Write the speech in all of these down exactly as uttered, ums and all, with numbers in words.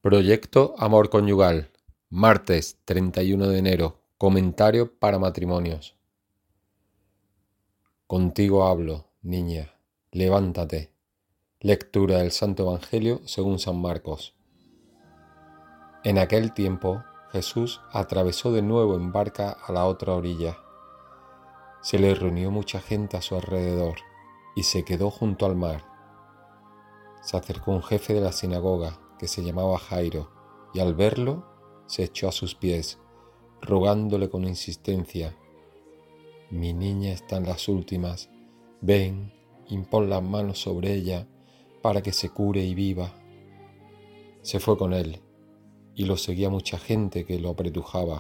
Proyecto Amor Conyugal, martes treinta y uno de enero, comentario para matrimonios. Contigo hablo, niña, levántate. Lectura del Santo Evangelio según San Marcos. En aquel tiempo, Jesús atravesó de nuevo en barca a la otra orilla. Se le reunió mucha gente a su alrededor y se quedó junto al mar. Se acercó un jefe de la sinagoga que se llamaba Jairo y al verlo se echó a sus pies, rogándole con insistencia: «Mi niña está en las últimas, ven, impon las manos sobre ella para que se cure y viva». Se fue con él y lo seguía mucha gente que lo apretujaba.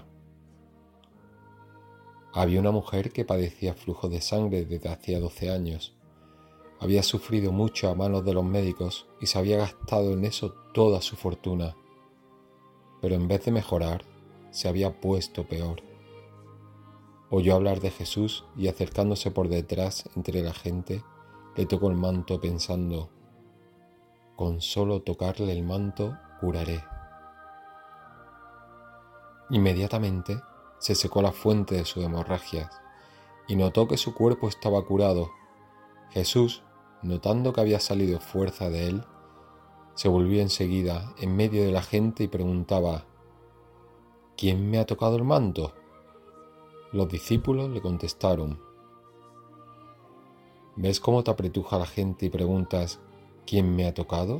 Había una mujer que padecía flujo de sangre desde hacía doce años. Había sufrido mucho a manos de los médicos y se había gastado en eso toda su fortuna. Pero en vez de mejorar, se había puesto peor. Oyó hablar de Jesús y acercándose por detrás entre la gente, le tocó el manto pensando: «Con solo tocarle el manto curaré». Inmediatamente se secó la fuente de sus hemorragias y notó que su cuerpo estaba curado. Jesús, notando que había salido fuerza de él, se volvió enseguida en medio de la gente y preguntaba: «¿Quién me ha tocado el manto?». Los discípulos le contestaron: «¿Ves cómo te apretuja la gente y preguntas: ¿quién me ha tocado?».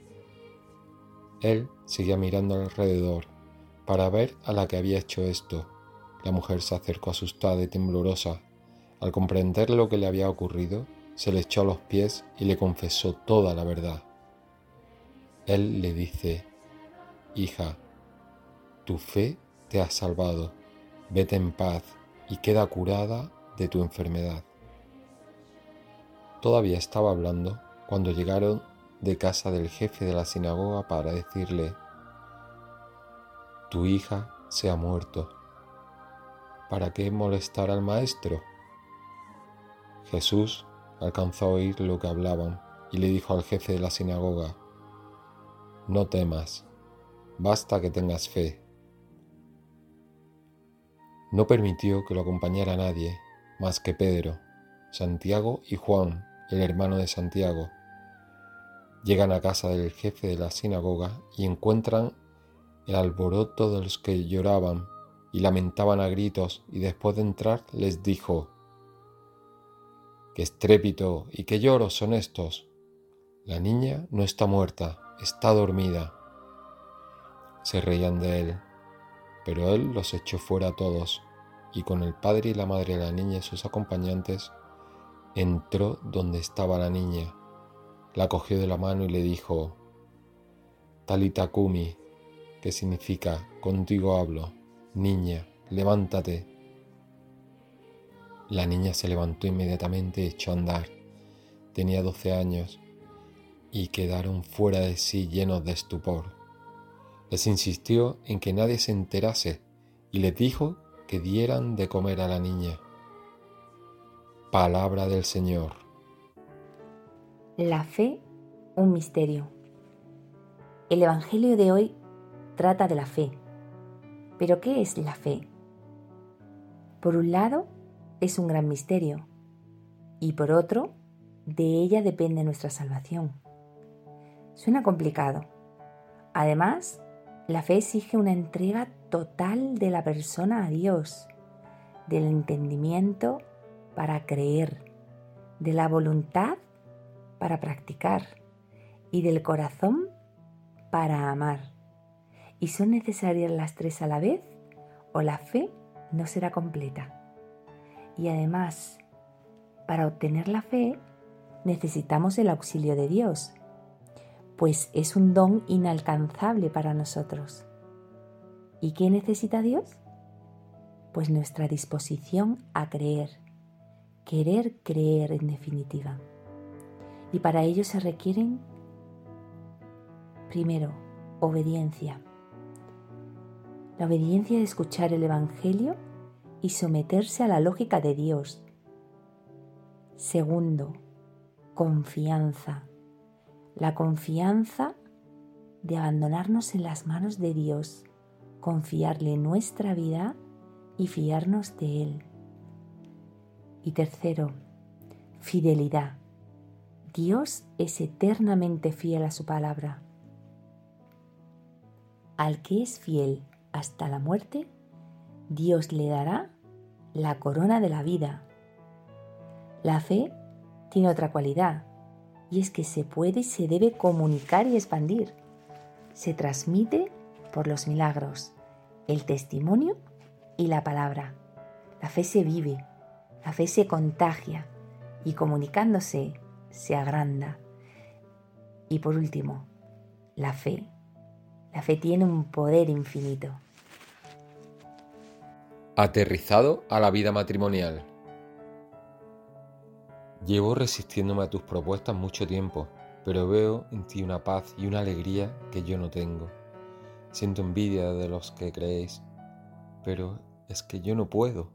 Él seguía mirando alrededor para ver a la que había hecho esto. La mujer se acercó asustada y temblorosa. Al comprender lo que le había ocurrido, se le echó a los pies y le confesó toda la verdad. Él le dice: «Hija, tu fe te ha salvado, vete en paz y queda curada de tu enfermedad». Todavía estaba hablando cuando llegaron de casa del jefe de la sinagoga para decirle: «Tu hija se ha muerto. ¿Para qué molestar al maestro?». Jesús alcanzó a oír lo que hablaban y le dijo al jefe de la sinagoga: «No temas, basta que tengas fe». No permitió que lo acompañara nadie más que Pedro, Santiago y Juan, el hermano de Santiago. Llegan a casa del jefe de la sinagoga y encuentran el alboroto de los que lloraban y lamentaban a gritos, y después de entrar les dijo: «¿Qué estrépito y qué lloros son estos? La niña no está muerta, está dormida». Se reían de él, pero él los echó fuera a todos, y con el padre y la madre de la niña y sus acompañantes entró donde estaba la niña, la cogió de la mano y le dijo: «Talita cumi», que significa «contigo hablo, niña, levántate». La niña se levantó inmediatamente y echó a andar. Tenía doce años y quedaron fuera de sí llenos de estupor. Les insistió en que nadie se enterase y les dijo que dieran de comer a la niña. Palabra del Señor. La fe, un misterio. El Evangelio de hoy trata de la fe. ¿Pero qué es la fe? Por un lado, es un gran misterio, y por otro, de ella depende nuestra salvación. Suena complicado. Además, la fe exige una entrega total de la persona a Dios, del entendimiento para creer, de la voluntad para practicar y del corazón para amar. ¿Y son necesarias las tres a la vez o la fe no será completa? Y además, para obtener la fe necesitamos el auxilio de Dios, pues es un don inalcanzable para nosotros. ¿Y qué necesita Dios? Pues nuestra disposición a creer, querer creer en definitiva. Y para ello se requieren, primero, obediencia. La obediencia de escuchar el Evangelio y someterse a la lógica de Dios. Segundo, confianza. La confianza de abandonarnos en las manos de Dios, confiarle nuestra vida y fiarnos de Él. Y tercero, fidelidad. Dios es eternamente fiel a su palabra. Al que es fiel hasta la muerte, Dios le dará la corona de la vida. La fe tiene otra cualidad, y es que se puede y se debe comunicar y expandir. Se transmite por los milagros, el testimonio y la palabra. La fe se vive, la fe se contagia y comunicándose se agranda. Y por último, la fe. La fe tiene un poder infinito. Aterrizado a la vida matrimonial. Llevo resistiéndome a tus propuestas mucho tiempo, pero veo en ti una paz y una alegría que yo no tengo. Siento envidia de los que creéis, pero es que yo no puedo.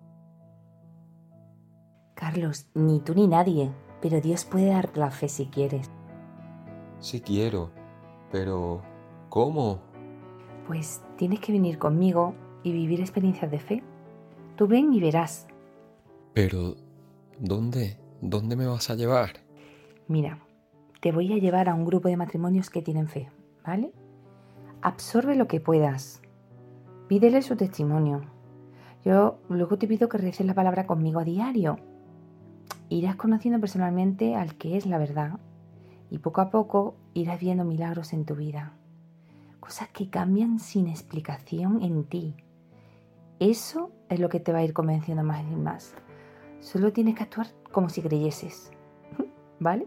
Carlos, ni tú ni nadie, pero Dios puede darte la fe si quieres. Sí quiero, pero ¿cómo? Pues tienes que venir conmigo y vivir experiencias de fe. Tú ven y verás. Pero, ¿dónde? ¿Dónde me vas a llevar? Mira, te voy a llevar a un grupo de matrimonios que tienen fe, ¿vale? Absorbe lo que puedas. Pídele su testimonio. Yo luego te pido que reces la palabra conmigo a diario. Irás conociendo personalmente al que es la verdad y poco a poco irás viendo milagros en tu vida. Cosas que cambian sin explicación en ti. Eso es lo que te va a ir convenciendo más y más. Solo tienes que actuar como si creyeses, ¿vale?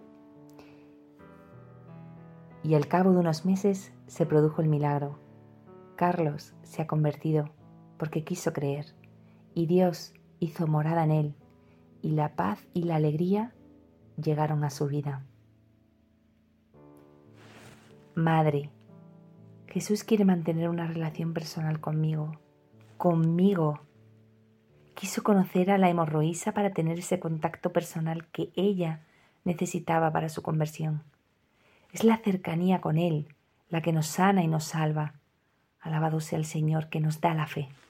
Y al cabo de unos meses se produjo el milagro. Carlos se ha convertido porque quiso creer y Dios hizo morada en él y la paz y la alegría llegaron a su vida. Madre, Jesús quiere mantener una relación personal conmigo, conmigo. Quiso conocer a la hemorroísa para tener ese contacto personal que ella necesitaba para su conversión. Es la cercanía con Él la que nos sana y nos salva. Alabado sea el Señor que nos da la fe.